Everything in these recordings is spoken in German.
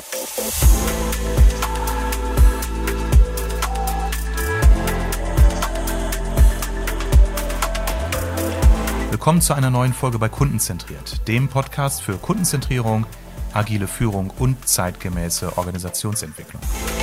Willkommen zu einer neuen Folge bei Kundenzentriert, dem Podcast für Kundenzentrierung, agile Führung und zeitgemäße Organisationsentwicklung.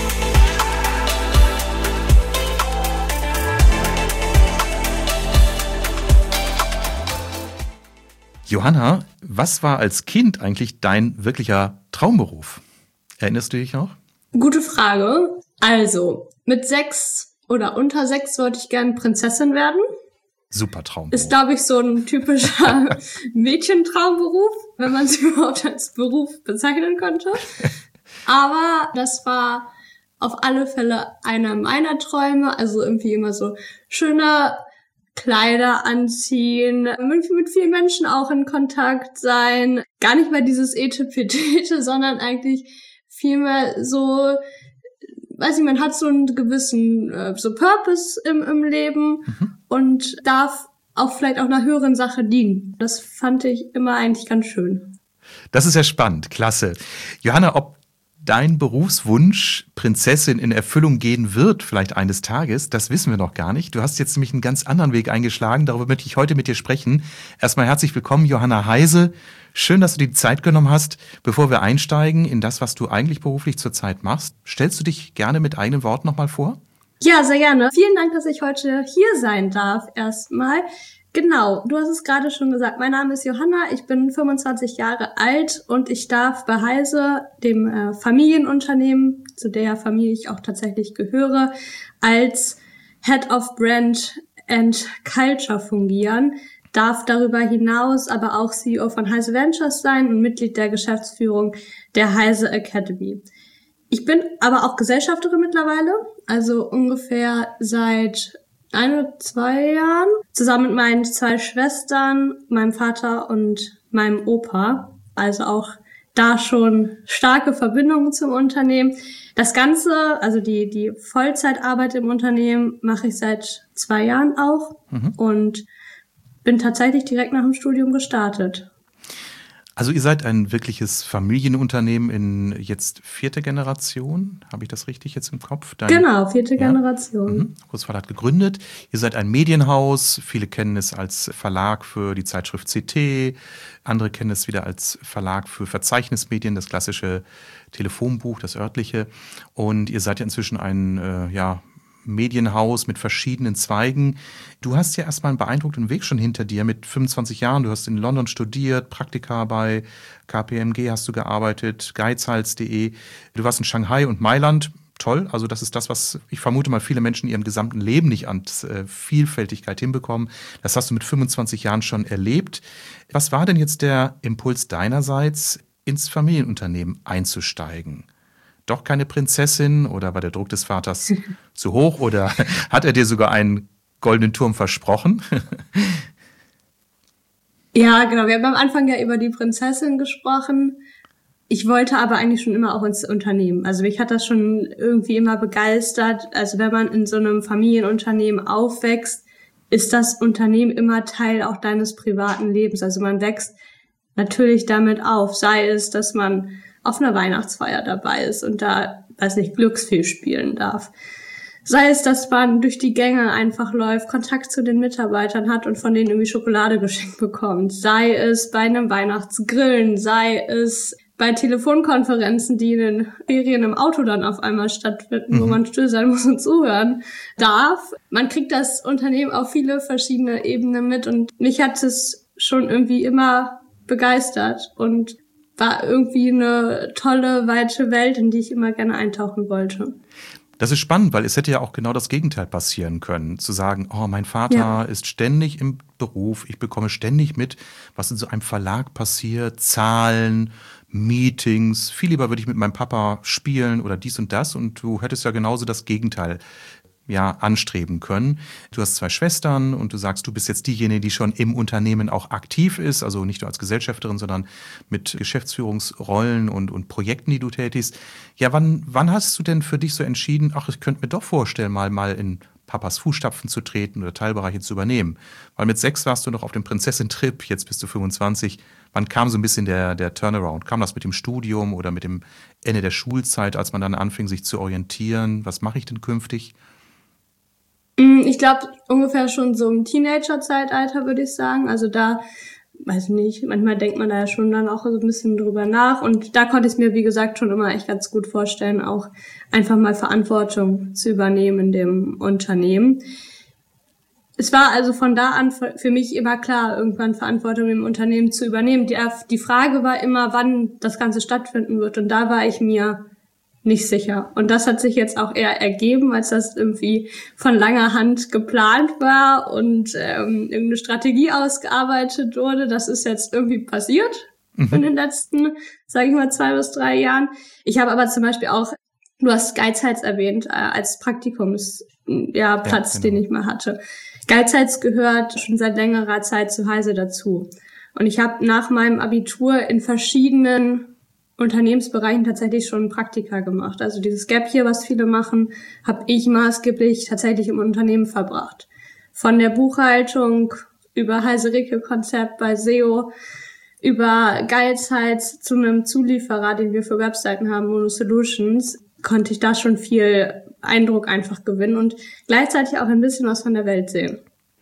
Johanna, was war als Kind eigentlich dein wirklicher Traumberuf? Erinnerst du dich noch? Gute Frage. Also, mit 6 oder unter 6 wollte ich gerne Prinzessin werden. Super Traumberuf. Ist, glaube ich, so ein typischer Mädchentraumberuf, wenn man es überhaupt als Beruf bezeichnen könnte. Aber das war auf alle Fälle einer meiner Träume. Also irgendwie immer so schöne Kleider anziehen, mit vielen Menschen auch in Kontakt sein. Gar nicht mehr dieses Etepetete, sondern eigentlich vielmehr so, weiß ich, man hat so einen gewissen so Purpose im Leben und darf auch vielleicht auch einer höheren Sache dienen. Das fand ich immer eigentlich ganz schön. Das ist ja spannend, klasse. Johanna, ob dein Berufswunsch Prinzessin in Erfüllung gehen wird, vielleicht eines Tages, das wissen wir noch gar nicht. Du hast jetzt nämlich einen ganz anderen Weg eingeschlagen, darüber möchte ich heute mit dir sprechen. Erstmal herzlich willkommen, Johanna Heise. Schön, dass du dir die Zeit genommen hast. Bevor wir einsteigen in das, was du eigentlich beruflich zurzeit machst, stellst du dich gerne mit eigenen Worten nochmal vor? Ja, sehr gerne. Vielen Dank, dass ich heute hier sein darf erstmal. Genau, du hast es gerade schon gesagt, mein Name ist Johanna, ich bin 25 Jahre alt und ich darf bei Heise, dem Familienunternehmen, zu der Familie ich auch tatsächlich gehöre, als Head of Brand and Culture fungieren, darf darüber hinaus aber auch CEO von Heise Ventures sein und Mitglied der Geschäftsführung der Heise Academy. Ich bin aber auch Gesellschafterin mittlerweile, also ungefähr seit 2 Jahren, zusammen mit meinen 2 Schwestern, meinem Vater und meinem Opa. Also auch da schon starke Verbindungen zum Unternehmen. Das Ganze, also die Vollzeitarbeit im Unternehmen, mache ich seit 2 Jahren auch und bin tatsächlich direkt nach dem Studium gestartet. Also ihr seid ein wirkliches Familienunternehmen in jetzt 4. Generation, habe ich das richtig jetzt im Kopf? Genau, 4. Generation. Großvater hat gegründet. Ihr seid ein Medienhaus, viele kennen es als Verlag für die Zeitschrift CT, andere kennen es wieder als Verlag für Verzeichnismedien, das klassische Telefonbuch, das örtliche. Und ihr seid ja inzwischen ein Medienhaus mit verschiedenen Zweigen. Du hast ja erstmal einen beeindruckenden Weg schon hinter dir mit 25 Jahren. Du hast in London studiert, Praktika bei KPMG hast du gearbeitet, geizhals.de. Du warst in Shanghai und Mailand. Toll, also das ist das, was ich vermute mal viele Menschen in ihrem gesamten Leben nicht an Vielfältigkeit hinbekommen. Das hast du mit 25 Jahren schon erlebt. Was war denn jetzt der Impuls deinerseits, ins Familienunternehmen einzusteigen? Doch keine Prinzessin oder war der Druck des Vaters zu hoch oder hat er dir sogar einen goldenen Turm versprochen? Ja, genau. Wir haben am Anfang ja über die Prinzessin gesprochen. Ich wollte aber eigentlich schon immer auch ins Unternehmen. Also mich hat das schon irgendwie immer begeistert. Also wenn man in so einem Familienunternehmen aufwächst, ist das Unternehmen immer Teil auch deines privaten Lebens. Also man wächst natürlich damit auf, sei es, dass man auf einer Weihnachtsfeier dabei ist und da, Glücksspiel spielen darf. Sei es, dass man durch die Gänge einfach läuft, Kontakt zu den Mitarbeitern hat und von denen irgendwie Schokolade geschenkt bekommt. Sei es bei einem Weihnachtsgrillen, sei es bei Telefonkonferenzen, die in den Ferien im Auto dann auf einmal stattfinden, wo man still sein muss und zuhören darf. Man kriegt das Unternehmen auf viele verschiedene Ebenen mit und mich hat es schon irgendwie immer begeistert und war irgendwie eine tolle, weite Welt, in die ich immer gerne eintauchen wollte. Das ist spannend, weil es hätte ja auch genau das Gegenteil passieren können. Zu sagen, oh, mein Vater ist ständig im Beruf, ich bekomme ständig mit, was in so einem Verlag passiert, Zahlen, Meetings. Viel lieber würde ich mit meinem Papa spielen oder dies und das. Und du hättest ja genauso das Gegenteil anstreben können. Du hast 2 Schwestern und du sagst, du bist jetzt diejenige, die schon im Unternehmen auch aktiv ist, also nicht nur als Gesellschafterin, sondern mit Geschäftsführungsrollen und Projekten, die du tätigst. Ja, wann hast du denn für dich so entschieden, ach, ich könnte mir doch vorstellen, mal in Papas Fußstapfen zu treten oder Teilbereiche zu übernehmen. Weil mit 6 warst du noch auf dem Prinzessin-Trip, jetzt bist du 25. Wann kam so ein bisschen der Turnaround? Kam das mit dem Studium oder mit dem Ende der Schulzeit, als man dann anfing, sich zu orientieren? Was mache ich denn künftig? Ich glaube, ungefähr schon so im Teenager-Zeitalter, würde ich sagen. Also da, weiß ich nicht, manchmal denkt man da ja schon dann auch so ein bisschen drüber nach. Und da konnte ich es mir, wie gesagt, schon immer echt ganz gut vorstellen, auch einfach mal Verantwortung zu übernehmen in dem Unternehmen. Es war also von da an für mich immer klar, irgendwann Verantwortung im Unternehmen zu übernehmen. Die Frage war immer, wann das Ganze stattfinden wird. Und da war ich mir nicht sicher. Und das hat sich jetzt auch eher ergeben, als das irgendwie von langer Hand geplant war und irgendeine Strategie ausgearbeitet wurde. Das ist jetzt irgendwie passiert in den letzten, sage ich mal, 2 bis 3 Jahren. Ich habe aber zum Beispiel auch, du hast Geizhals erwähnt, als Praktikums, Platz, genau, den ich mal hatte. Geizhals gehört schon seit längerer Zeit zu Heise dazu. Und ich habe nach meinem Abitur in verschiedenen Unternehmensbereichen tatsächlich schon Praktika gemacht. Also dieses Gap hier, was viele machen, habe ich maßgeblich tatsächlich im Unternehmen verbracht. Von der Buchhaltung über Heise-Ricke-Konzept bei SEO, über Geizhals zu einem Zulieferer, den wir für Webseiten haben, Mono Solutions, konnte ich da schon viel Eindruck einfach gewinnen und gleichzeitig auch ein bisschen was von der Welt sehen.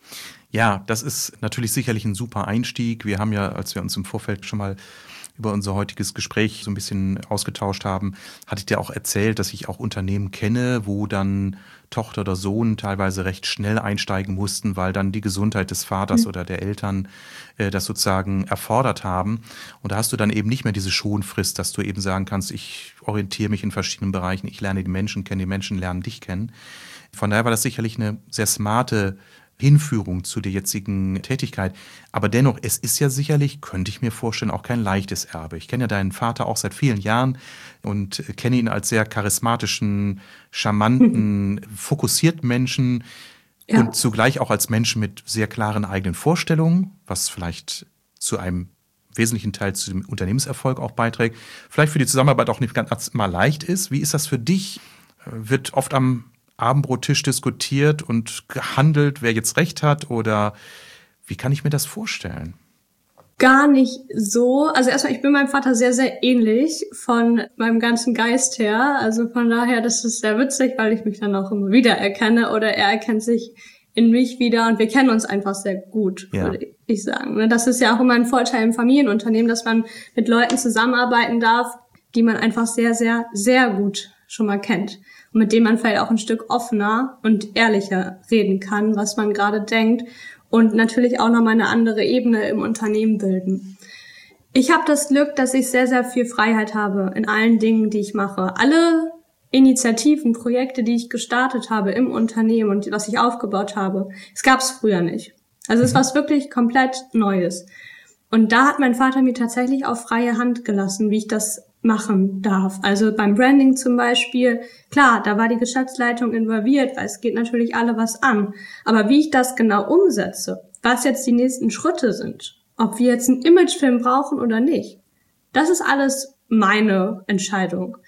Ja, das ist natürlich sicherlich ein super Einstieg. Wir haben ja, als wir uns im Vorfeld schon mal über unser heutiges Gespräch so ein bisschen ausgetauscht haben, hatte ich dir auch erzählt, dass ich auch Unternehmen kenne, wo dann Tochter oder Sohn teilweise recht schnell einsteigen mussten, weil dann die Gesundheit des Vaters oder der Eltern das sozusagen erfordert haben. Und da hast du dann eben nicht mehr diese Schonfrist, dass du eben sagen kannst, ich orientiere mich in verschiedenen Bereichen, ich lerne die Menschen kennen, die Menschen lernen dich kennen. Von daher war das sicherlich eine sehr smarte Hinführung zu der jetzigen Tätigkeit. Aber dennoch, es ist ja sicherlich, könnte ich mir vorstellen, auch kein leichtes Erbe. Ich kenne ja deinen Vater auch seit vielen Jahren und kenne ihn als sehr charismatischen, charmanten, fokussierten Menschen und zugleich auch als Menschen mit sehr klaren eigenen Vorstellungen, was vielleicht zu einem wesentlichen Teil zu dem Unternehmenserfolg auch beiträgt. Vielleicht für die Zusammenarbeit auch nicht ganz mal leicht ist. Wie ist das für dich? Wird oft am Abendbrottisch diskutiert und gehandelt, wer jetzt recht hat, oder wie kann ich mir das vorstellen? Gar nicht so. Also erstmal, ich bin meinem Vater sehr, sehr ähnlich von meinem ganzen Geist her. Also von daher, das ist sehr witzig, weil ich mich dann auch immer wieder erkenne oder er erkennt sich in mich wieder und wir kennen uns einfach sehr gut, würde ich sagen. Das ist ja auch immer ein Vorteil im Familienunternehmen, dass man mit Leuten zusammenarbeiten darf, die man einfach sehr, sehr, sehr gut schon mal kennt. Und mit dem man vielleicht auch ein Stück offener und ehrlicher reden kann, was man gerade denkt und natürlich auch nochmal eine andere Ebene im Unternehmen bilden. Ich habe das Glück, dass ich sehr, sehr viel Freiheit habe in allen Dingen, die ich mache. Alle Initiativen, Projekte, die ich gestartet habe im Unternehmen und was ich aufgebaut habe, es gab es früher nicht. Also es war wirklich komplett Neues. Und da hat mein Vater mir tatsächlich auch freie Hand gelassen, wie ich das machen darf. Also beim Branding zum Beispiel, klar, da war die Geschäftsleitung involviert, weil es geht natürlich alle was an. Aber wie ich das genau umsetze, was jetzt die nächsten Schritte sind, ob wir jetzt einen Imagefilm brauchen oder nicht, das ist alles meine Entscheidung.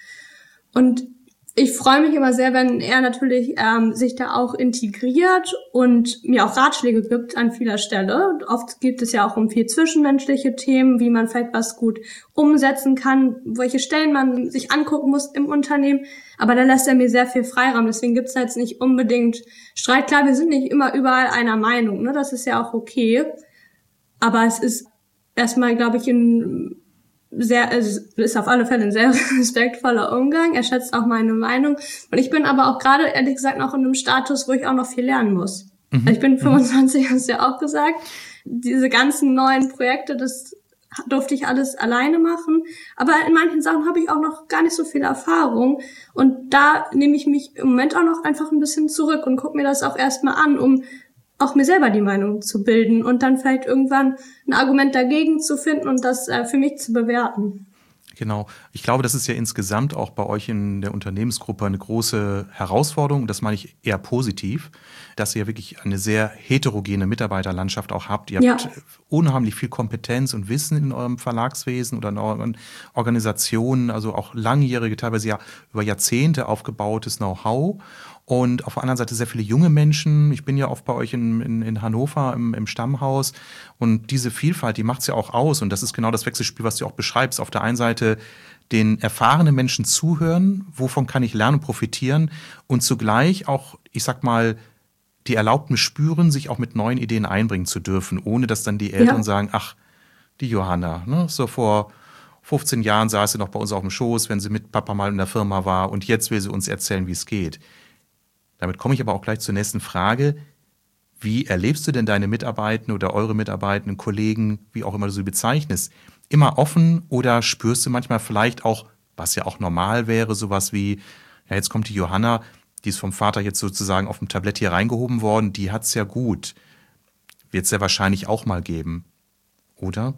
Und ich freue mich immer sehr, wenn er natürlich sich da auch integriert und mir auch Ratschläge gibt an vieler Stelle. Oft gibt es ja auch um viel zwischenmenschliche Themen, wie man vielleicht was gut umsetzen kann, welche Stellen man sich angucken muss im Unternehmen. Aber da lässt er mir sehr viel Freiraum. Deswegen gibt es jetzt nicht unbedingt Streit. Klar, wir sind nicht immer überall einer Meinung, ne? Das ist ja auch okay. Aber es ist erstmal, glaube ich, es ist auf alle Fälle ein sehr respektvoller Umgang. Er schätzt auch meine Meinung. Und ich bin aber auch gerade, ehrlich gesagt, noch in einem Status, wo ich auch noch viel lernen muss. Also ich bin 25, hast du ja auch gesagt. Diese ganzen neuen Projekte, das durfte ich alles alleine machen. Aber in manchen Sachen habe ich auch noch gar nicht so viel Erfahrung. Und da nehme ich mich im Moment auch noch einfach ein bisschen zurück und gucke mir das auch erstmal an, um auch mir selber die Meinung zu bilden und dann vielleicht irgendwann ein Argument dagegen zu finden und das für mich zu bewerten. Genau. Ich glaube, das ist ja insgesamt auch bei euch in der Unternehmensgruppe eine große Herausforderung. Das meine ich eher positiv, dass ihr wirklich eine sehr heterogene Mitarbeiterlandschaft auch habt. Ihr habt unheimlich viel Kompetenz und Wissen in eurem Verlagswesen oder in euren Organisationen, also auch langjährige, teilweise ja über Jahrzehnte aufgebautes Know-how. und auf der anderen Seite sehr viele junge Menschen. Ich bin ja oft bei euch in Hannover im Stammhaus und diese Vielfalt, die macht es ja auch aus und das ist genau das Wechselspiel, was du auch beschreibst. Auf der einen Seite den erfahrenen Menschen zuhören, wovon kann ich lernen und profitieren und zugleich auch, ich sag mal, die Erlaubnis spüren, sich auch mit neuen Ideen einbringen zu dürfen, ohne dass dann die Eltern sagen, ach, die Johanna, ne, so vor 15 Jahren saß sie noch bei uns auf dem Schoß, wenn sie mit Papa mal in der Firma war und jetzt will sie uns erzählen, wie es geht. Damit komme ich aber auch gleich zur nächsten Frage. Wie erlebst du denn deine Mitarbeitenden oder eure Mitarbeitenden, Kollegen, wie auch immer du sie bezeichnest? Immer offen oder spürst du manchmal vielleicht auch, was ja auch normal wäre, sowas wie, ja, jetzt kommt die Johanna, die ist vom Vater jetzt sozusagen auf dem Tablett hier reingehoben worden, die hat's ja gut. Wird es ja wahrscheinlich auch mal geben, oder?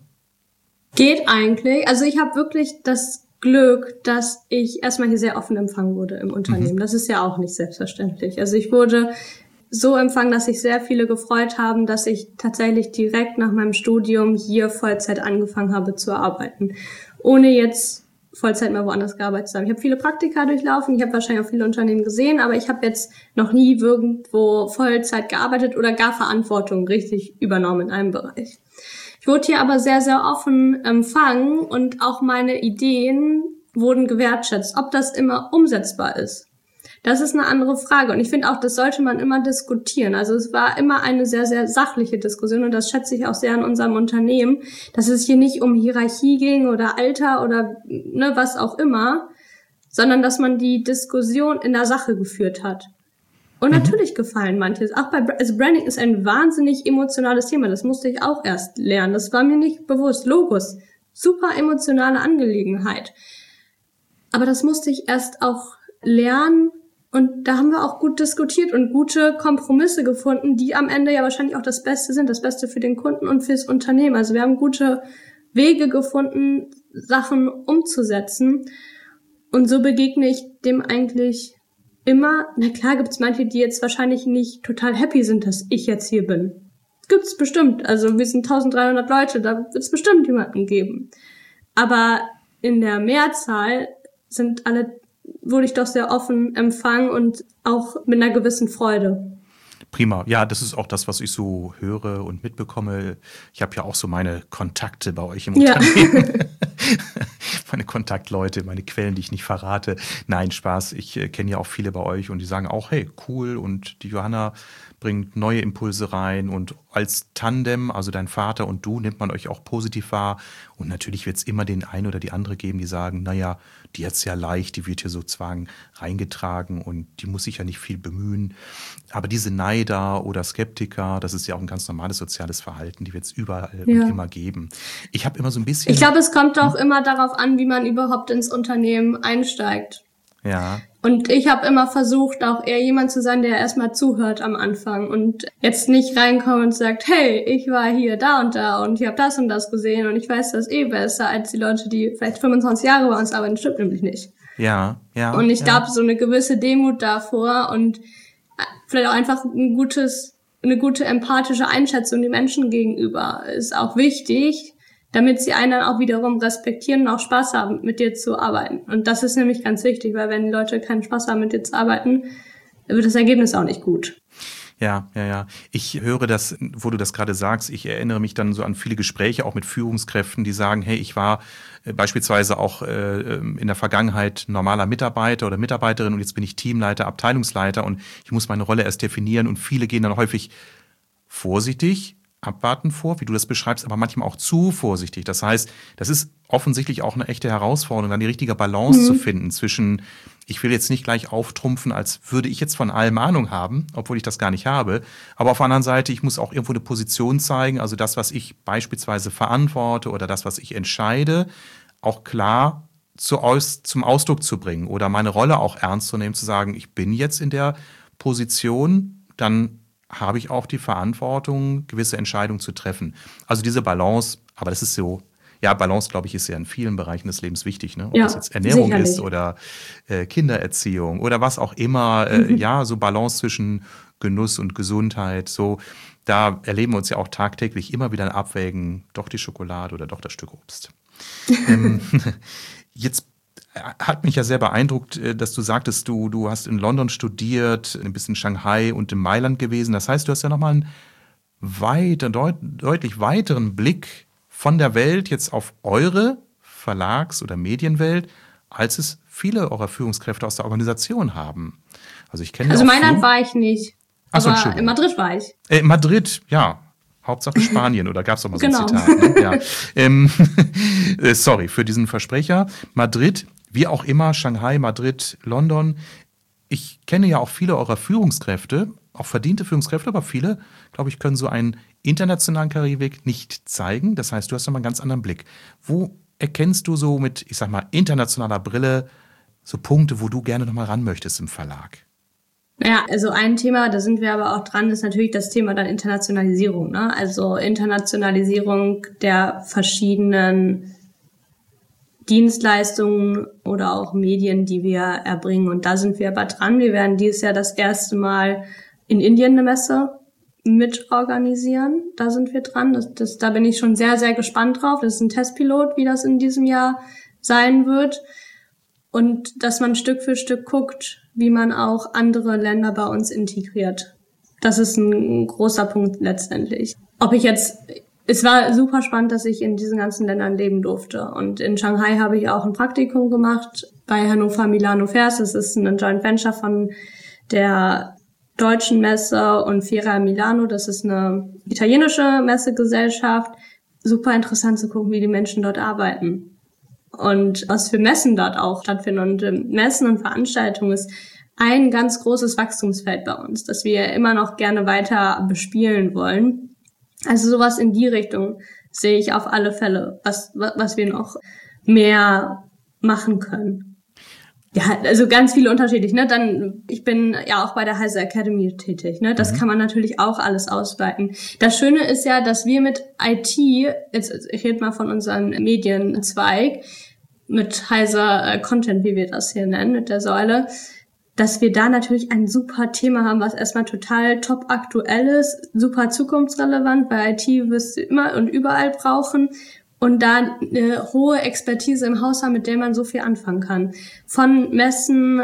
Geht eigentlich. Also ich habe wirklich das Glück, dass ich erstmal hier sehr offen empfangen wurde im Unternehmen. Das ist ja auch nicht selbstverständlich. Also ich wurde so empfangen, dass sich sehr viele gefreut haben, dass ich tatsächlich direkt nach meinem Studium hier Vollzeit angefangen habe zu arbeiten, ohne jetzt Vollzeit mal woanders gearbeitet zu haben. Ich habe viele Praktika durchlaufen, ich habe wahrscheinlich auch viele Unternehmen gesehen, aber ich habe jetzt noch nie irgendwo Vollzeit gearbeitet oder gar Verantwortung richtig übernommen in einem Bereich. Ich wurde hier aber sehr, sehr offen empfangen und auch meine Ideen wurden gewertschätzt. Ob das immer umsetzbar ist, das ist eine andere Frage. Und ich finde auch, das sollte man immer diskutieren. Also es war immer eine sehr, sehr sachliche Diskussion und das schätze ich auch sehr an unserem Unternehmen, dass es hier nicht um Hierarchie ging oder Alter oder ne, was auch immer, sondern dass man die Diskussion in der Sache geführt hat. Und natürlich gefallen manches. Auch also Branding ist ein wahnsinnig emotionales Thema. Das musste ich auch erst lernen. Das war mir nicht bewusst. Logos, super emotionale Angelegenheit. Aber das musste ich erst auch lernen. Und da haben wir auch gut diskutiert und gute Kompromisse gefunden, die am Ende ja wahrscheinlich auch das Beste sind. Das Beste für den Kunden und fürs Unternehmen. Also wir haben gute Wege gefunden, Sachen umzusetzen. Und so begegne ich dem eigentlich immer. Na klar gibt's manche, die jetzt wahrscheinlich nicht total happy sind, dass ich jetzt hier bin. Gibt's bestimmt. Also wir sind 1300 Leute, da wird's bestimmt jemanden geben. Aber in der Mehrzahl wurde ich doch sehr offen empfangen und auch mit einer gewissen Freude. Prima. Ja, das ist auch das, was ich so höre und mitbekomme. Ich habe ja auch so meine Kontakte bei euch im Unternehmen. Meine Kontaktleute, meine Quellen, die ich nicht verrate. Nein, Spaß. Ich kenne ja auch viele bei euch und die sagen auch, hey, cool. Und die Johanna bringt neue Impulse rein und als Tandem, also dein Vater und du, nimmt man euch auch positiv wahr. Und natürlich wird es immer den einen oder die andere geben, die sagen, naja, die hat's ja leicht, die wird hier sozusagen reingetragen und die muss sich ja nicht viel bemühen. Aber diese Neider oder Skeptiker, das ist ja auch ein ganz normales soziales Verhalten, die wird es überall und immer geben. Ich habe immer so ein bisschen... Ich glaube, es kommt auch immer darauf an, wie man überhaupt ins Unternehmen einsteigt. Ja. Und ich habe immer versucht, auch eher jemand zu sein, der erstmal zuhört am Anfang und jetzt nicht reinkommt und sagt, hey, ich war hier da und ich habe das und das gesehen und ich weiß das eh besser als die Leute, die vielleicht 25 Jahre bei uns arbeiten. Stimmt nämlich nicht. Ja. Und ich glaube, so eine gewisse Demut davor und vielleicht auch einfach eine gute empathische Einschätzung den Menschen gegenüber ist auch wichtig, damit sie einen dann auch wiederum respektieren und auch Spaß haben, mit dir zu arbeiten. Und das ist nämlich ganz wichtig, weil wenn die Leute keinen Spaß haben, mit dir zu arbeiten, dann wird das Ergebnis auch nicht gut. Ja. Ich höre das, wo du das gerade sagst. Ich erinnere mich dann so an viele Gespräche, auch mit Führungskräften, die sagen, hey, ich war beispielsweise auch in der Vergangenheit normaler Mitarbeiter oder Mitarbeiterin und jetzt bin ich Teamleiter, Abteilungsleiter und ich muss meine Rolle erst definieren und viele gehen dann häufig vorsichtig, abwarten vor, wie du das beschreibst, aber manchmal auch zu vorsichtig. Das heißt, das ist offensichtlich auch eine echte Herausforderung, dann die richtige Balance zu finden zwischen, ich will jetzt nicht gleich auftrumpfen, als würde ich jetzt von allem Ahnung haben, obwohl ich das gar nicht habe. Aber auf der anderen Seite, ich muss auch irgendwo eine Position zeigen, also das, was ich beispielsweise verantworte oder das, was ich entscheide, auch klar zum Ausdruck zu bringen oder meine Rolle auch ernst zu nehmen, zu sagen, ich bin jetzt in der Position, dann habe ich auch die Verantwortung, gewisse Entscheidungen zu treffen. Also diese Balance, aber das ist so, ja, Balance, glaube ich, ist ja in vielen Bereichen des Lebens wichtig, ne? Ob das jetzt Ernährung sicherlich ist oder Kindererziehung oder was auch immer, ja, so Balance zwischen Genuss und Gesundheit, so, da erleben wir uns ja auch tagtäglich immer wieder ein Abwägen, doch die Schokolade oder doch das Stück Obst. Jetzt hat mich ja sehr beeindruckt, dass du sagtest, du hast in London studiert, ein bisschen in Shanghai und in Mailand gewesen. Das heißt, du hast ja nochmal einen deutlich weiteren Blick von der Welt jetzt auf eure Verlags- oder Medienwelt, als es viele eurer Führungskräfte aus der Organisation haben. Also ich kenne Also Mailand war ich nicht, Achso, aber in Madrid war ich. Madrid, ja. Hauptsache Spanien, oder gab es doch mal so ein Genau. Zitat? Ne? Ja. Sorry für diesen Versprecher. Madrid, wie auch immer, Shanghai, Madrid, London. Ich kenne ja auch viele eurer Führungskräfte, auch verdiente Führungskräfte, aber viele, glaube ich, können so einen internationalen Karriereweg nicht zeigen. Das heißt, du hast nochmal einen ganz anderen Blick. Wo erkennst du so mit, ich sag mal, internationaler Brille so Punkte, wo du gerne nochmal ran möchtest im Verlag? Ja, also ein Thema, da sind wir aber auch dran, ist natürlich das Thema dann Internationalisierung, ne? Also Internationalisierung der verschiedenen Dienstleistungen oder auch Medien, die wir erbringen. Und da sind wir aber dran. Wir werden dieses Jahr das erste Mal in Indien eine Messe mitorganisieren. Da sind wir dran. Da bin ich schon sehr, sehr gespannt drauf. Das ist ein Testpilot, wie das in diesem Jahr sein wird. Und dass man Stück für Stück guckt, wie man auch andere Länder bei uns integriert. Das ist ein großer Punkt letztendlich. Es war super spannend, dass ich in diesen ganzen Ländern leben durfte. Und in Shanghai habe ich auch ein Praktikum gemacht bei Hannover Milano Fairs. Das ist ein Joint Venture von der Deutschen Messe und Fiera Milano. Das ist eine italienische Messegesellschaft. Super interessant zu gucken, wie die Menschen dort arbeiten. Und was für Messen dort auch stattfinden. Und Messen und Veranstaltungen ist ein ganz großes Wachstumsfeld bei uns, das wir immer noch gerne weiter bespielen wollen. Also sowas in die Richtung sehe ich auf alle Fälle, was wir noch mehr machen können. Ja, also ganz viele unterschiedlich, ne? Ich bin ja auch bei der Heise Academy tätig, ne? Das kann man natürlich auch alles ausweiten. Das Schöne ist ja, dass wir mit IT, ich rede mal von unserem Medienzweig, mit Heise Content, wie wir das hier nennen, mit der Säule, dass wir da natürlich ein super Thema haben, was erstmal total top aktuell ist, super zukunftsrelevant, weil IT wirst du immer und überall brauchen. Und da eine hohe Expertise im Haus haben, mit der man so viel anfangen kann. Von Messen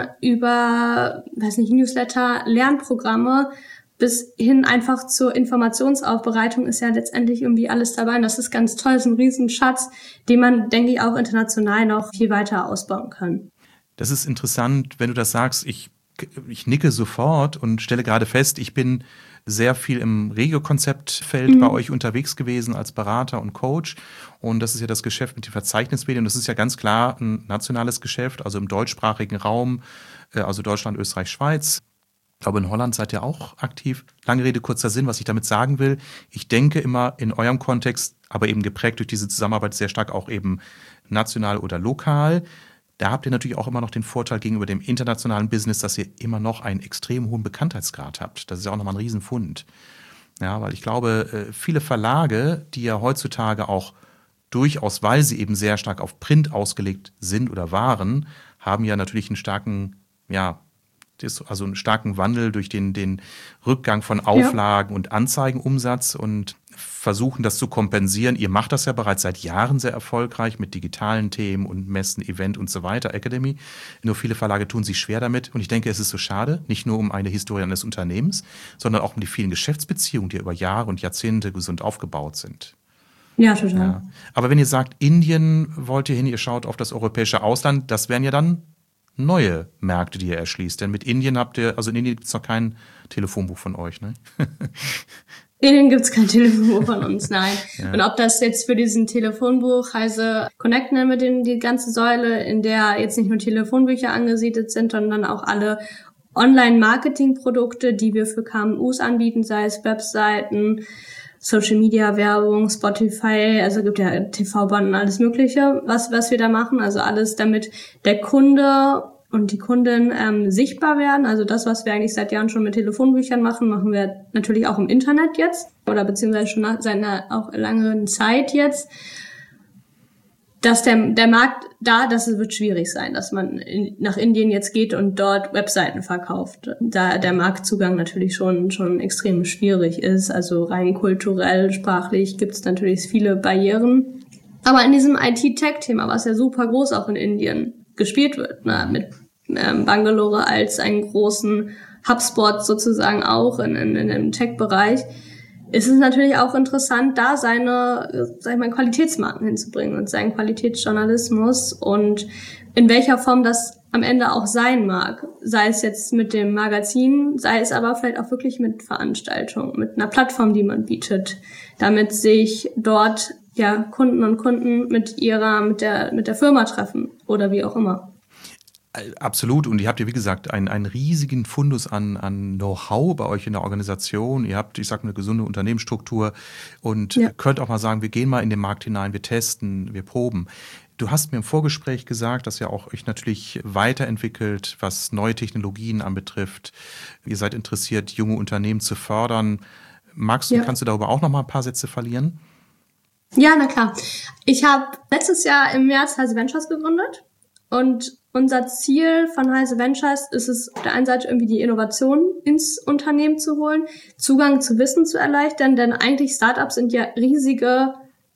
über, Newsletter, Lernprogramme bis hin einfach zur Informationsaufbereitung ist ja letztendlich irgendwie alles dabei. Und das ist ganz toll, das ist ein Riesenschatz, den man, denke ich, auch international noch viel weiter ausbauen kann. Das ist interessant, wenn du das sagst. Ich nicke sofort und stelle gerade fest, ich bin sehr viel im Regio-Konzeptfeld bei euch unterwegs gewesen als Berater und Coach. Und das ist ja das Geschäft mit den Verzeichnismedien. Das ist ja ganz klar ein nationales Geschäft, also im deutschsprachigen Raum, also Deutschland, Österreich, Schweiz. Ich glaube, in Holland seid ihr auch aktiv. Lange Rede, kurzer Sinn, was ich damit sagen will. Ich denke immer in eurem Kontext, aber eben geprägt durch diese Zusammenarbeit sehr stark auch eben national oder lokal. Da habt ihr natürlich auch immer noch den Vorteil gegenüber dem internationalen Business, dass ihr immer noch einen extrem hohen Bekanntheitsgrad habt. Das ist ja auch nochmal ein Riesenfund. Ja, weil ich glaube, viele Verlage, die ja heutzutage auch durchaus, weil sie eben sehr stark auf Print ausgelegt sind oder waren, haben ja natürlich einen starken, einen starken Wandel durch den Rückgang von Auflagen und Anzeigenumsatz und versuchen, das zu kompensieren. Ihr macht das ja bereits seit Jahren sehr erfolgreich mit digitalen Themen und Messen, Event und so weiter, Academy. Nur viele Verlage tun sich schwer damit. Und ich denke, es ist so schade, nicht nur um eine Historie eines Unternehmens, sondern auch um die vielen Geschäftsbeziehungen, die über Jahre und Jahrzehnte gesund aufgebaut sind. Ja, total. Ja. Aber wenn ihr sagt, Indien wollt ihr hin, ihr schaut auf das europäische Ausland, das wären ja dann neue Märkte, die ihr erschließt. Denn mit Indien in Indien gibt es noch kein Telefonbuch von euch, ne? In Indien gibt's kein Telefonbuch von uns, nein. Ja. Und ob das jetzt für diesen Telefonbuch Heise Connect nennen wir die ganze Säule, in der jetzt nicht nur Telefonbücher angesiedelt sind, sondern auch alle Online-Marketing-Produkte, die wir für KMUs anbieten, sei es Webseiten, Social-Media-Werbung, Spotify, also gibt ja TV-Banden, alles Mögliche, was wir da machen. Also alles, damit der Kunde und die Kundin sichtbar werden. Also das, was wir eigentlich seit Jahren schon mit Telefonbüchern machen, machen wir natürlich auch im Internet jetzt oder beziehungsweise schon seit einer auch langen Zeit jetzt. Dass der Markt das wird schwierig sein, dass man nach Indien jetzt geht und dort Webseiten verkauft. Da der Marktzugang natürlich schon extrem schwierig ist. Also rein kulturell, sprachlich gibt es natürlich viele Barrieren. Aber in diesem IT-Tech-Thema, was ja super groß auch in Indien gespielt wird, ne? Mit Bangalore als einen großen HubSpot sozusagen auch in dem Tech-Bereich, ist es natürlich auch interessant, da seine, sag ich mal, Qualitätsmarken hinzubringen und seinen Qualitätsjournalismus und in welcher Form das am Ende auch sein mag. Sei es jetzt mit dem Magazin, sei es aber vielleicht auch wirklich mit Veranstaltungen, mit einer Plattform, die man bietet, damit sich dort ja Kunden und Kunden mit der Firma treffen oder wie auch immer. Absolut. Und ihr habt ja, wie gesagt, einen riesigen Fundus an Know-how bei euch in der Organisation. Ihr habt, ich sag mal, eine gesunde Unternehmensstruktur und könnt auch mal sagen, wir gehen mal in den Markt hinein, wir testen, wir proben. Du hast mir im Vorgespräch gesagt, dass ihr auch euch natürlich weiterentwickelt, was neue Technologien anbetrifft. Ihr seid interessiert, junge Unternehmen zu fördern. Kannst du darüber auch noch mal ein paar Sätze verlieren? Ja, na klar. Ich habe letztes Jahr im März Heise Ventures gegründet und unser Ziel von Heise Ventures ist es, auf der einen Seite irgendwie die Innovation ins Unternehmen zu holen, Zugang zu Wissen zu erleichtern, denn eigentlich Startups sind ja riesige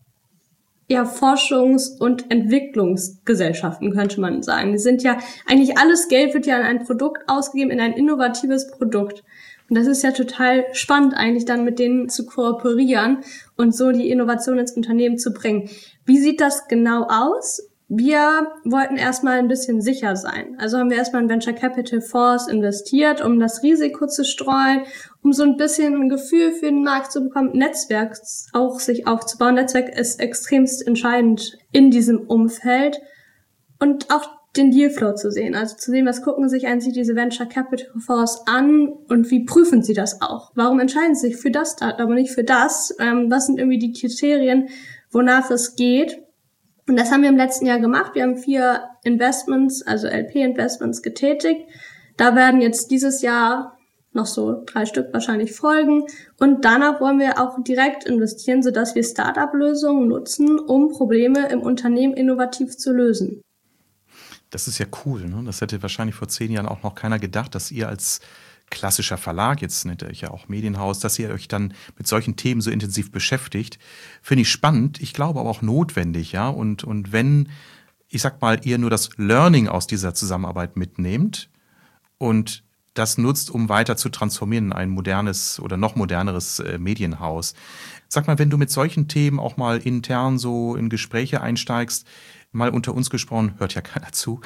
Forschungs- und Entwicklungsgesellschaften, könnte man sagen. Die sind ja, eigentlich alles Geld wird ja in ein Produkt ausgegeben, in ein innovatives Produkt. Und das ist ja total spannend eigentlich dann mit denen zu kooperieren und so die Innovation ins Unternehmen zu bringen. Wie sieht das genau aus? Wir wollten erstmal ein bisschen sicher sein. Also haben wir erstmal in Venture Capital Fonds investiert, um das Risiko zu streuen, um so ein bisschen ein Gefühl für den Markt zu bekommen, Netzwerk auch sich aufzubauen. Netzwerk ist extremst entscheidend in diesem Umfeld und auch den Dealflow zu sehen. Also zu sehen, was gucken sich eigentlich diese Venture Capital Fonds an und wie prüfen sie das auch? Warum entscheiden sie sich für das Startup, aber nicht für das? Was sind irgendwie die Kriterien, wonach es geht? Und das haben wir im letzten Jahr gemacht. Wir haben 4 Investments, also LP-Investments getätigt. Da werden jetzt dieses Jahr noch so 3 Stück wahrscheinlich folgen. Und danach wollen wir auch direkt investieren, sodass wir Startup-Lösungen nutzen, um Probleme im Unternehmen innovativ zu lösen. Das ist ja cool, ne? Das hätte wahrscheinlich vor 10 Jahren auch noch keiner gedacht, dass ihr als klassischer Verlag, jetzt nennt ihr euch ja auch Medienhaus, dass ihr euch dann mit solchen Themen so intensiv beschäftigt. Finde ich spannend, ich glaube aber auch notwendig, ja. Und wenn, ich sag mal, ihr nur das Learning aus dieser Zusammenarbeit mitnehmt und das nutzt, um weiter zu transformieren in ein modernes oder noch moderneres Medienhaus. Sag mal, wenn du mit solchen Themen auch mal intern so in Gespräche einsteigst, mal unter uns gesprochen, hört ja keiner zu,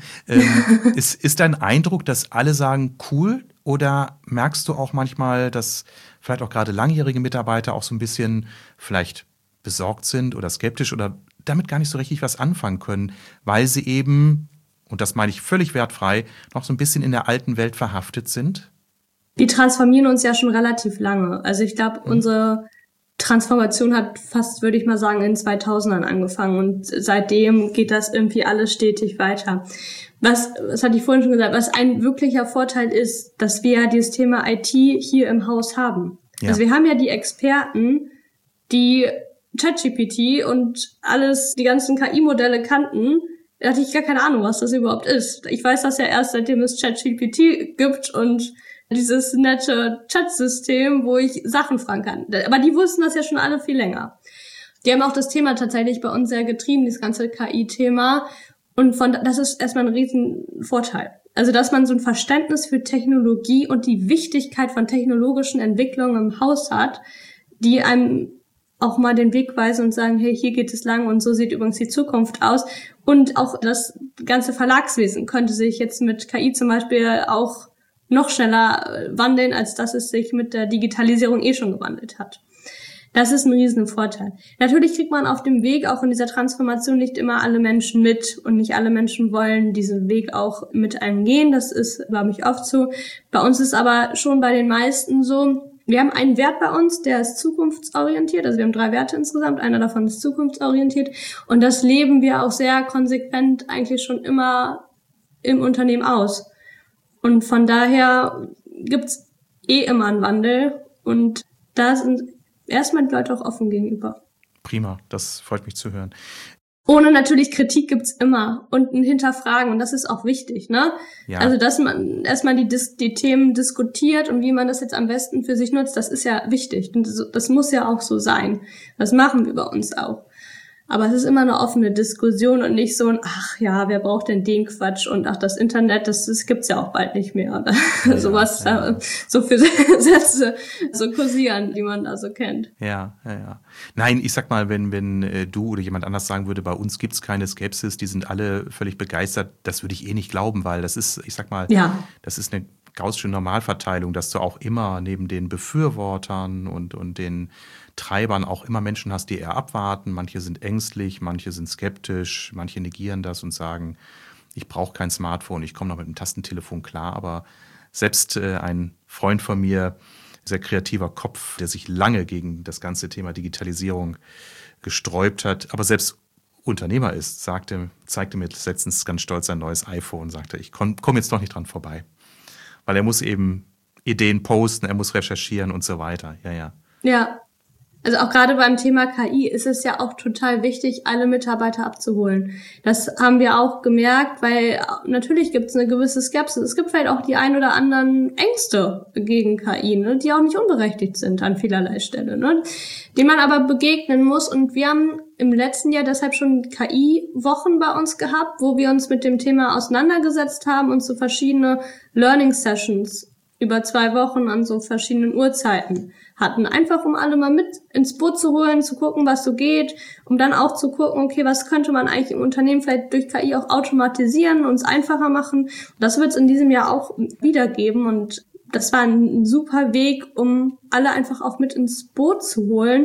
ist dein Eindruck, dass alle sagen, cool, oder merkst du auch manchmal, dass vielleicht auch gerade langjährige Mitarbeiter auch so ein bisschen vielleicht besorgt sind oder skeptisch oder damit gar nicht so richtig was anfangen können, weil sie eben, und das meine ich völlig wertfrei, noch so ein bisschen in der alten Welt verhaftet sind? Wir transformieren uns ja schon relativ lange. Also ich glaube, unsere Transformation hat fast, würde ich mal sagen, in 2000ern angefangen und seitdem geht das irgendwie alles stetig weiter. Was hatte ich vorhin schon gesagt, was ein wirklicher Vorteil ist, dass wir ja dieses Thema IT hier im Haus haben. Ja. Also wir haben ja die Experten, die ChatGPT und alles, die ganzen KI-Modelle kannten. Da hatte ich gar keine Ahnung, was das überhaupt ist. Ich weiß das ja erst, seitdem es ChatGPT gibt und dieses nette Chat-System, wo ich Sachen fragen kann. Aber die wussten das ja schon alle viel länger. Die haben auch das Thema tatsächlich bei uns sehr getrieben, das ganze KI-Thema. Und das ist erstmal ein riesen Vorteil. Also, dass man so ein Verständnis für Technologie und die Wichtigkeit von technologischen Entwicklungen im Haus hat, die einem auch mal den Weg weisen und sagen, hey, hier geht es lang und so sieht übrigens die Zukunft aus. Und auch das ganze Verlagswesen könnte sich jetzt mit KI zum Beispiel auch noch schneller wandeln, als dass es sich mit der Digitalisierung schon gewandelt hat. Das ist ein riesen Vorteil. Natürlich kriegt man auf dem Weg auch in dieser Transformation nicht immer alle Menschen mit und nicht alle Menschen wollen diesen Weg auch mit einem gehen. Das ist, glaube ich, oft so. Bei uns ist aber schon bei den meisten so, wir haben einen Wert bei uns, der ist zukunftsorientiert. Also wir haben 3 Werte insgesamt, einer davon ist zukunftsorientiert und das leben wir auch sehr konsequent eigentlich schon immer im Unternehmen aus. Und von daher gibt's immer einen Wandel und da sind erstmal die Leute auch offen gegenüber. Prima, das freut mich zu hören. Ohne natürlich Kritik gibt's immer und ein Hinterfragen und das ist auch wichtig, ne? Ja. Also dass man erstmal die Themen diskutiert und wie man das jetzt am besten für sich nutzt, das ist ja wichtig und das muss ja auch so sein. Das machen wir bei uns auch. Aber es ist immer eine offene Diskussion und nicht so ein, ach ja, wer braucht denn den Quatsch und ach, das Internet, das gibt's ja auch bald nicht mehr. Oder Ja, sowas, ja. so für Sätze so kursieren, die man da so kennt. Ja. Nein, ich sag mal, wenn du oder jemand anders sagen würde, bei uns gibt's keine Skepsis, die sind alle völlig begeistert, das würde ich eh nicht glauben, weil das ist, ich sag mal, das ist eine gaußsche Normalverteilung, dass du auch immer neben den Befürwortern und den Treibern auch immer Menschen hast, die eher abwarten. Manche sind ängstlich, manche sind skeptisch, manche negieren das und sagen, ich brauche kein Smartphone, ich komme noch mit einem Tastentelefon klar. Aber selbst ein Freund von mir, sehr kreativer Kopf, der sich lange gegen das ganze Thema Digitalisierung gesträubt hat, aber selbst Unternehmer ist, zeigte mir letztens ganz stolz sein neues iPhone und sagte, ich komm jetzt doch nicht dran vorbei. Weil er muss eben Ideen posten, er muss recherchieren und so weiter. Ja, also auch gerade beim Thema KI ist es ja auch total wichtig, alle Mitarbeiter abzuholen. Das haben wir auch gemerkt, weil natürlich gibt es eine gewisse Skepsis. Es gibt vielleicht auch die ein oder anderen Ängste gegen KI, ne, die auch nicht unberechtigt sind an vielerlei Stelle, ne, denen man aber begegnen muss. Und wir haben im letzten Jahr deshalb schon KI-Wochen bei uns gehabt, wo wir uns mit dem Thema auseinandergesetzt haben und so verschiedene Learning-Sessions über 2 Wochen an so verschiedenen Uhrzeiten hatten. Einfach, um alle mal mit ins Boot zu holen, zu gucken, was so geht, um dann auch zu gucken, okay, was könnte man eigentlich im Unternehmen vielleicht durch KI auch automatisieren, uns einfacher machen. Das wird es in diesem Jahr auch wieder geben und das war ein super Weg, um alle einfach auch mit ins Boot zu holen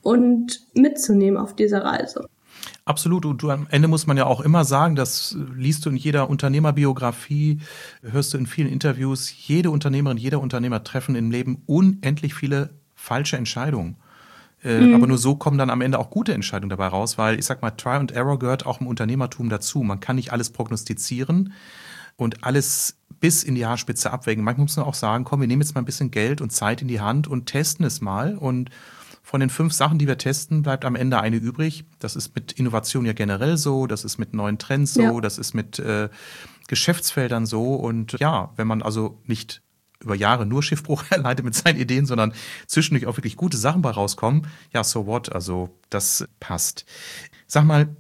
und mitzunehmen auf dieser Reise. Absolut. Und am Ende muss man ja auch immer sagen, das liest du in jeder Unternehmerbiografie, hörst du in vielen Interviews, jede Unternehmerin, jeder Unternehmer treffen im Leben unendlich viele falsche Entscheidungen. Aber nur so kommen dann am Ende auch gute Entscheidungen dabei raus, weil ich sag mal, Try and Error gehört auch im Unternehmertum dazu. Man kann nicht alles prognostizieren und alles bis in die Haarspitze abwägen. Manchmal muss man auch sagen, komm, wir nehmen jetzt mal ein bisschen Geld und Zeit in die Hand und testen es mal. Und von den 5 Sachen, die wir testen, bleibt am Ende eine übrig. Das ist mit Innovation ja generell so, das ist mit neuen Trends so, das ist mit Geschäftsfeldern so. Und ja, wenn man also nicht über Jahre nur Schiffbruch erleidet mit seinen Ideen, sondern zwischendurch auch wirklich gute Sachen bei rauskommen, ja, so what, also das passt. Sag mal,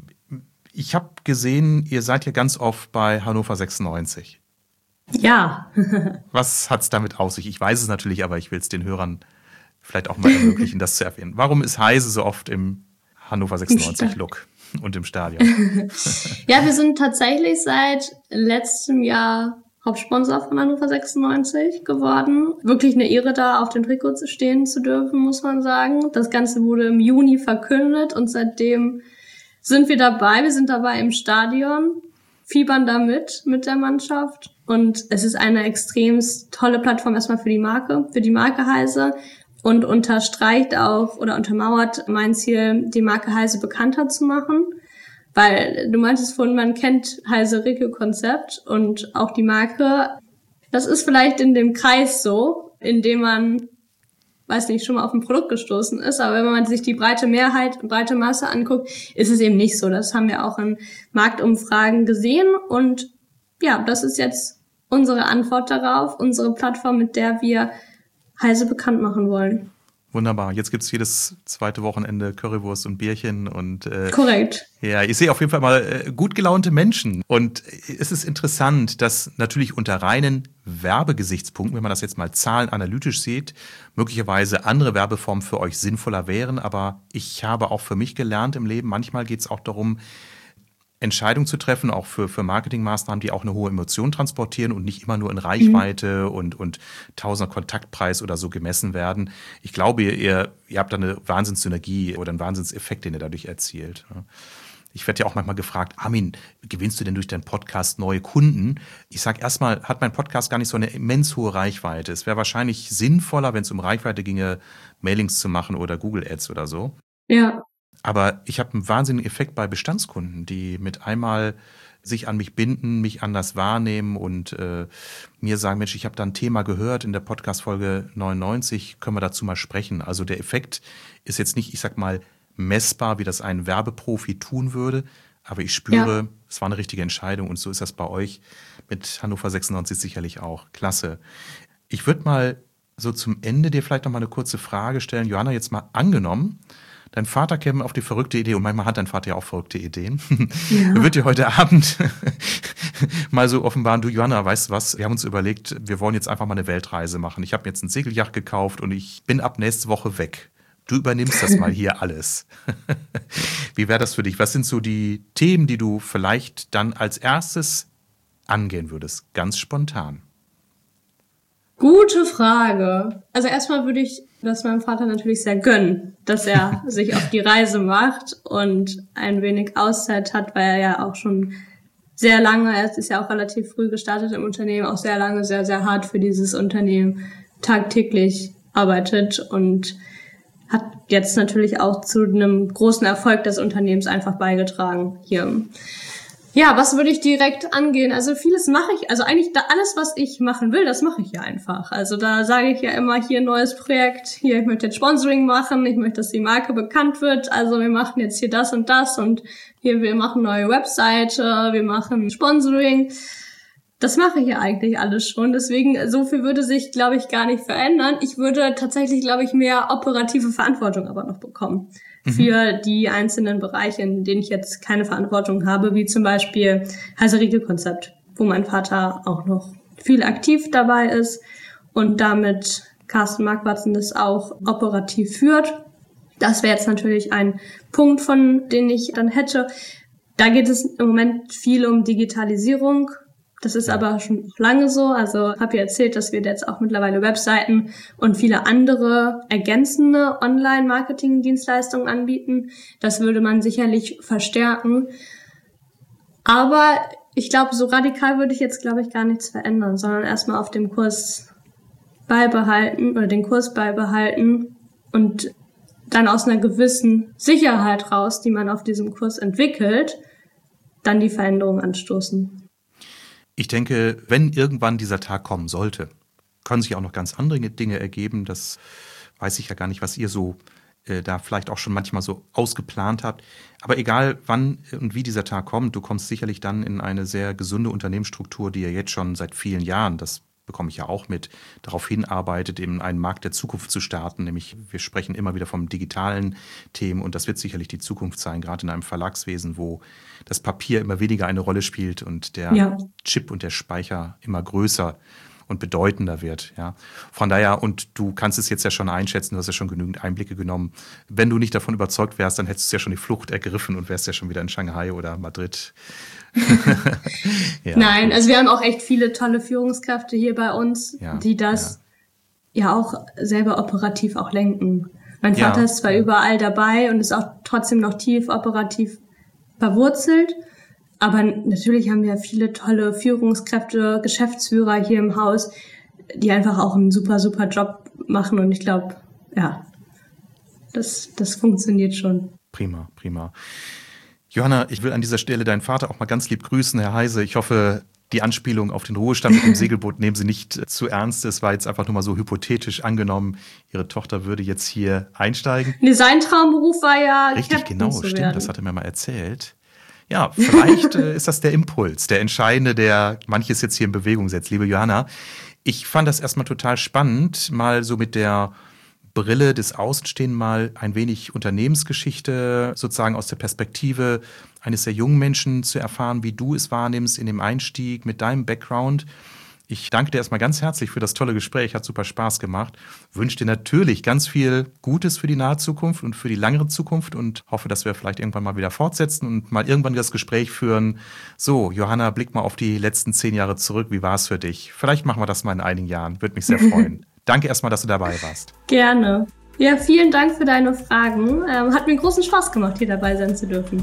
ich habe gesehen, ihr seid ja ganz oft bei Hannover 96. Ja. Was hat's damit auf sich? Ich weiß es natürlich, aber ich will es den Hörern vielleicht auch mal ermöglichen, das zu erwähnen. Warum ist Heise so oft im Hannover 96-Look und im Stadion? Ja, wir sind tatsächlich seit letztem Jahr Hauptsponsor von Hannover 96 geworden. Wirklich eine Ehre, da auf dem Trikot stehen zu dürfen, muss man sagen. Das Ganze wurde im Juni verkündet und seitdem sind wir dabei. Wir sind dabei im Stadion, fiebern da mit der Mannschaft. Und es ist eine extrem tolle Plattform erstmal für die Marke Heise. Und unterstreicht auch oder untermauert mein Ziel, die Marke Heise bekannter zu machen. Weil du meintest vorhin, man kennt Heise Regio-Konzept und auch die Marke. Das ist vielleicht in dem Kreis so, in dem man, weiß nicht, schon mal auf ein Produkt gestoßen ist. Aber wenn man sich die breite Masse anguckt, ist es eben nicht so. Das haben wir auch in Marktumfragen gesehen. Und ja, das ist jetzt unsere Antwort darauf, unsere Plattform, mit der wir Heise bekannt machen wollen. Wunderbar. Jetzt gibt's jedes zweite Wochenende Currywurst und Bierchen und korrekt. Ja, ich sehe auf jeden Fall mal gut gelaunte Menschen. Und es ist interessant, dass natürlich unter reinen Werbegesichtspunkten, wenn man das jetzt mal zahlenanalytisch sieht, möglicherweise andere Werbeformen für euch sinnvoller wären. Aber ich habe auch für mich gelernt im Leben, manchmal geht's auch darum, Entscheidungen zu treffen, auch für Marketingmaßnahmen, die auch eine hohe Emotion transportieren und nicht immer nur in Reichweite und Tausender Kontaktpreis oder so gemessen werden. Ich glaube, ihr habt da eine Wahnsinnssynergie oder einen Wahnsinnseffekt, den ihr dadurch erzielt. Ich werde ja auch manchmal gefragt, Armin, gewinnst du denn durch deinen Podcast neue Kunden? Ich sage erstmal, hat mein Podcast gar nicht so eine immens hohe Reichweite. Es wäre wahrscheinlich sinnvoller, wenn es um Reichweite ginge, Mailings zu machen oder Google Ads oder so. Ja. Aber ich habe einen wahnsinnigen Effekt bei Bestandskunden, die mit einmal sich an mich binden, mich anders wahrnehmen und mir sagen, Mensch, ich habe da ein Thema gehört in der Podcast-Folge 99, können wir dazu mal sprechen. Also der Effekt ist jetzt nicht, ich sag mal, messbar, wie das ein Werbeprofi tun würde, aber ich spüre, es war eine richtige Entscheidung und so ist das bei euch mit Hannover 96 sicherlich auch. Klasse. Ich würde mal so zum Ende dir vielleicht noch mal eine kurze Frage stellen. Johanna, jetzt mal angenommen, dein Vater käme auf die verrückte Idee, und manchmal hat dein Vater ja auch verrückte Ideen, er wird dir heute Abend mal so offenbaren, du Johanna, weißt du was, wir haben uns überlegt, wir wollen jetzt einfach mal eine Weltreise machen. Ich habe jetzt eine Segelyacht gekauft und ich bin ab nächste Woche weg. Du übernimmst das mal hier alles. Wie wäre das für dich? Was sind so die Themen, die du vielleicht dann als erstes angehen würdest? Ganz spontan. Gute Frage. Also erstmal würde ich das meinem Vater natürlich sehr gönnen, dass er sich auf die Reise macht und ein wenig Auszeit hat, weil er ja auch schon sehr lange, er ist ja auch relativ früh gestartet im Unternehmen, auch sehr lange, sehr, sehr hart für dieses Unternehmen tagtäglich arbeitet und hat jetzt natürlich auch zu einem großen Erfolg des Unternehmens einfach beigetragen hier. Ja, was würde ich direkt angehen? Also vieles mache ich, also eigentlich alles, was ich machen will, das mache ich ja einfach. Also da sage ich ja immer, hier ein neues Projekt, hier, ich möchte jetzt Sponsoring machen, ich möchte, dass die Marke bekannt wird, also wir machen jetzt hier das und hier, wir machen neue Webseite, wir machen Sponsoring. Das mache ich ja eigentlich alles schon, deswegen so viel würde sich, glaube ich, gar nicht verändern. Ich würde tatsächlich, glaube ich, mehr operative Verantwortung aber noch bekommen für die einzelnen Bereiche, in denen ich jetzt keine Verantwortung habe, wie zum Beispiel Heiße-Riegel-Konzept, wo mein Vater auch noch viel aktiv dabei ist und damit Carsten Marquardt das auch operativ führt. Das wäre jetzt natürlich ein Punkt, von den ich dann hätte. Da geht es im Moment viel um Digitalisierung. Das ist aber schon lange so. Also habe ja erzählt, dass wir jetzt auch mittlerweile Webseiten und viele andere ergänzende Online-Marketing-Dienstleistungen anbieten. Das würde man sicherlich verstärken. Aber ich glaube, so radikal würde ich jetzt, glaube ich, gar nichts verändern, sondern erstmal auf dem Kurs beibehalten oder den Kurs beibehalten und dann aus einer gewissen Sicherheit raus, die man auf diesem Kurs entwickelt, dann die Veränderung anstoßen. Ich denke, wenn irgendwann dieser Tag kommen sollte, können sich auch noch ganz andere Dinge ergeben. Das weiß ich ja gar nicht, was ihr so da vielleicht auch schon manchmal so ausgeplant habt. Aber egal wann und wie dieser Tag kommt, du kommst sicherlich dann in eine sehr gesunde Unternehmensstruktur, die ja jetzt schon seit vielen Jahren, das bekomme ich ja auch mit, darauf hinarbeitet, in einen Markt der Zukunft zu starten. Nämlich wir sprechen immer wieder vom digitalen Themen und das wird sicherlich die Zukunft sein, gerade in einem Verlagswesen, wo das Papier immer weniger eine Rolle spielt und der Chip und der Speicher immer größer und bedeutender wird. Ja. Von daher, und du kannst es jetzt ja schon einschätzen, du hast ja schon genügend Einblicke genommen. Wenn du nicht davon überzeugt wärst, dann hättest du ja schon die Flucht ergriffen und wärst ja schon wieder in Shanghai oder Madrid. Nein, also wir haben auch echt viele tolle Führungskräfte hier bei uns, die das ja auch selber operativ auch lenken. Mein Vater ist zwar überall dabei und ist auch trotzdem noch tief operativ verwurzelt, aber natürlich haben wir viele tolle Führungskräfte, Geschäftsführer hier im Haus, die einfach auch einen super, super Job machen und ich glaube, das funktioniert schon. Prima, prima. Johanna, ich will an dieser Stelle deinen Vater auch mal ganz lieb grüßen, Herr Heise. Ich hoffe, die Anspielung auf den Ruhestand mit dem Segelboot nehmen Sie nicht zu ernst. Es war jetzt einfach nur mal so hypothetisch angenommen, Ihre Tochter würde jetzt hier einsteigen. Nee, sein Traumberuf war ja richtig, genau, stimmt, das hat er mir mal erzählt. Ja, vielleicht ist das der Impuls, der Entscheidende, der manches jetzt hier in Bewegung setzt. Liebe Johanna, ich fand das erstmal total spannend, mal so mit der Brille des Außenstehenden mal ein wenig Unternehmensgeschichte sozusagen aus der Perspektive eines sehr jungen Menschen zu erfahren, wie du es wahrnimmst in dem Einstieg mit deinem Background. Ich danke dir erstmal ganz herzlich für das tolle Gespräch, hat super Spaß gemacht. Wünsche dir natürlich ganz viel Gutes für die nahe Zukunft und für die langere Zukunft und hoffe, dass wir vielleicht irgendwann mal wieder fortsetzen und mal irgendwann das Gespräch führen. So, Johanna, blick mal auf die letzten 10 Jahre zurück. Wie war es für dich? Vielleicht machen wir das mal in einigen Jahren. Würde mich sehr freuen. Danke erstmal, dass du dabei warst. Gerne. Ja, vielen Dank für deine Fragen. Hat mir großen Spaß gemacht, hier dabei sein zu dürfen.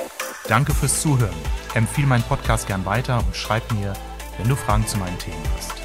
Danke fürs Zuhören. Empfehle meinen Podcast gern weiter und schreib mir, wenn du Fragen zu meinen Themen hast.